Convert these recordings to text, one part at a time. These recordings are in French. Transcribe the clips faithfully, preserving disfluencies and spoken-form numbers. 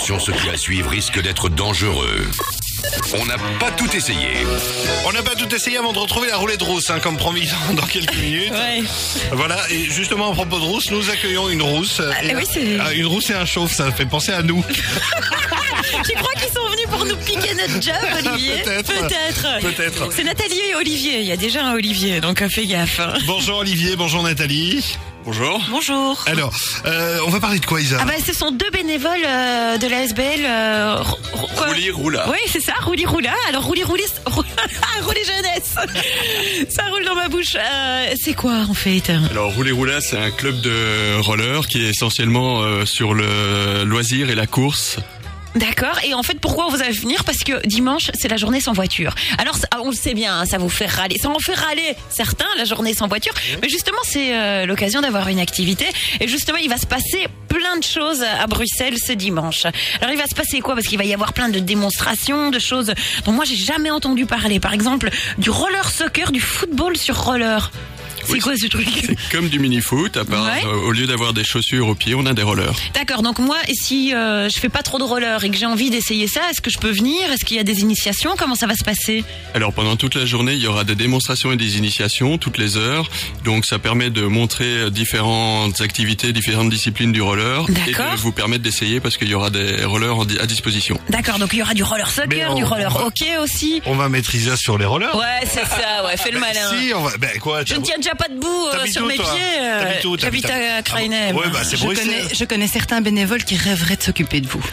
attention, ce qui va suivre risque d'être dangereux. On n'a pas tout essayé. On n'a pas tout essayé avant de retrouver la roulette rousse, hein, comme promis dans quelques minutes. Ouais. Voilà, et justement à propos de rousse, nous accueillons une rousse. Ah, et, oui, c'est... euh, une rousse et un chauve, ça fait penser à nous. Tu crois qu'ils sont venus pour nous piquer notre job, Olivier? Peut-être. Peut-être. Peut-être. C'est Nathalie et Olivier. Il y a déjà un Olivier, donc fais gaffe. Bonjour Olivier, bonjour Nathalie. Bonjour. Bonjour. Alors, euh, on va parler de quoi, Isa? Ah bah ce sont deux bénévoles euh, de la S B L. Euh, Rouli Roula. Oui, c'est ça, Rouli Roula. Alors Rouli Rouli, Rouli jeunesse. Ça roule dans ma bouche. Euh, c'est quoi en fait? Alors Rouli Roula, c'est un club de roller qui est essentiellement euh, sur le loisir et la course. D'accord. Et en fait, pourquoi on vous a fait venir? Parce que dimanche, c'est la journée sans voiture. Alors, on le sait bien, hein, ça vous fait râler. Ça en fait râler certains, la journée sans voiture. Mais justement, c'est euh, l'occasion d'avoir une activité. Et justement, il va se passer plein de choses à Bruxelles ce dimanche. Alors, il va se passer quoi? Parce qu'il va y avoir plein de démonstrations, de choses dont moi, j'ai jamais entendu parler. Par exemple, du roller soccer, du football sur roller. C'est Oui, quoi ce truc? C'est comme du mini-foot, à part Ouais. euh, au lieu d'avoir des chaussures aux pieds, on a des rollers. D'accord, donc moi, si euh, je fais pas trop de roller et que j'ai envie d'essayer ça, est-ce que je peux venir? Est-ce qu'il y a des initiations? Comment ça va se passer? Alors pendant toute la journée, il y aura des démonstrations et des initiations toutes les heures. Donc ça permet de montrer différentes activités, différentes disciplines du roller et D'accord. de vous permettre d'essayer parce qu'il y aura des rollers en di- à disposition. D'accord, donc il y aura du roller Mais soccer, on- du roller on va- hockey aussi. On va mettre Isa sur les rollers. Ouais, c'est ça, ouais, fais le malin. Si, on va. Ben quoi? Je t'as- ne tiens déjà pas debout euh, T'habites sur où, mes toi? pieds. euh, T'habites où? J'habite T'habites à- à Krainem. Ouais, bah c'est Je Bruxelles. connais, je connais certains bénévoles qui rêveraient de s'occuper de vous.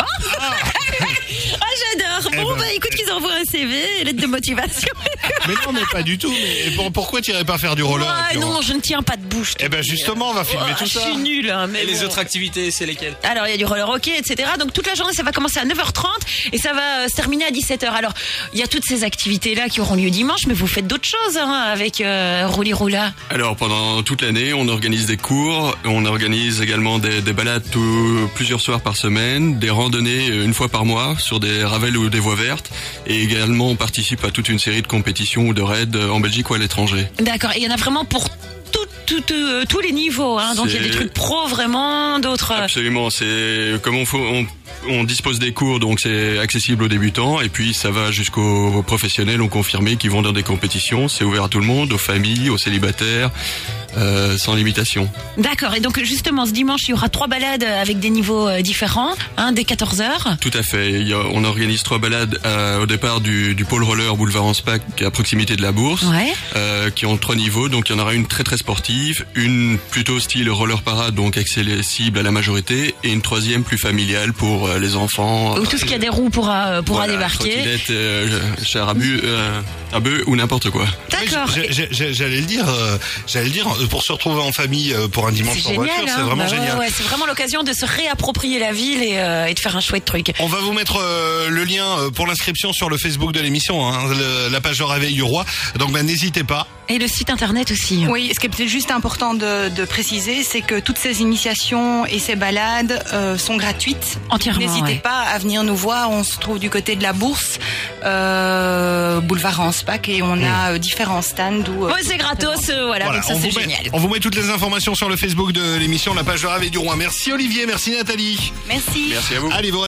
Ah, j'adore. Eh Bon, ben. bah écoute qu'ils envoient un C V, lettre de motivation. Mais non, mais pas du tout. Mais pour- pourquoi t'irais pas faire du roller? Ouais, et puis on- non, je ne tiens pas debout. je te Eh ben dis. justement, on va filmer Oh, tout ça. Je suis nulle, hein, mais Et les bon. autres activités, c'est lesquelles? Alors, il y a du roller hockey, et cetera. Donc, toute la journée, ça va commencer à neuf heures trente et ça va euh, se terminer à dix-sept heures. Alors, il y a toutes ces activités-là qui auront lieu dimanche, mais vous faites d'autres choses hein, avec euh, Rouli Roula. Alors pendant toute l'année, on organise des cours, on organise également des, des balades tout- plusieurs soirs par semaine, des randonnées euh, une fois par mois sur des ravels ou des voies vertes, et également on participe à toute une série de compétitions ou de raids euh, en Belgique ou à l'étranger. D'accord. Et il y en a vraiment pour tout, tout, tout, euh, tous les niveaux. Hein. Donc, il y a des C'est- trucs pro vraiment, d'autres... euh, Absolument, c'est comme on, faut, on, on dispose des cours, donc c'est accessible aux débutants, et puis ça va jusqu'aux professionnels, aux confirmés qui vont dans des compétitions. C'est ouvert à tout le monde, aux familles, aux célibataires, euh, sans limitation. D'accord. Et donc, justement, ce dimanche, il y aura trois balades avec des niveaux euh, différents, hein, dès quatorze heures. Tout à fait. Il y a- on organise trois balades euh, au départ du, du pôle roller boulevard Anspach, qui est à proximité de la Bourse, Ouais. euh, qui ont trois niveaux. Donc il y en aura une très très sportive, une plutôt style roller parade, donc accessible à la majorité, et une troisième plus familiale pour euh, les enfants. Ou tout ce qui a des roues pourra, euh, pourra Voilà, débarquer. trottinette, euh, char à bu, euh, à bœuf ou n'importe quoi. D'accord. Oui, j'ai- j'ai- j'ai- J'allais le dire, euh, j'allais le dire, euh, pour se retrouver en famille euh, pour un dimanche C'est en génial, voiture, hein. c'est vraiment Bah ouais, génial. ouais, c'est vraiment l'occasion de se réapproprier la ville et, euh, et de faire un chouette truc. On va vous mettre euh, le lien euh, pour l'inscription sur le Facebook de l'émission, hein, le- la page de Réveil du Roi. Donc ben n'hésitez pas. Et le site internet aussi. Oui, ce qui est peut-être juste important de, de préciser, c'est que toutes ces initiations et ces balades euh, sont gratuites. Entièrement, N'hésitez ouais. pas à venir nous voir. On se trouve du côté de la Bourse, euh, boulevard Anspach, et on a euh, différents stands où. euh, Ouais, c'est gratos, euh, voilà, Voilà, donc ça on, c'est vous met, génial. on vous met toutes les informations sur le Facebook de l'émission, la page de Réveil du Roi. Merci Olivier, merci Nathalie. Merci. Merci à vous. Allez, vous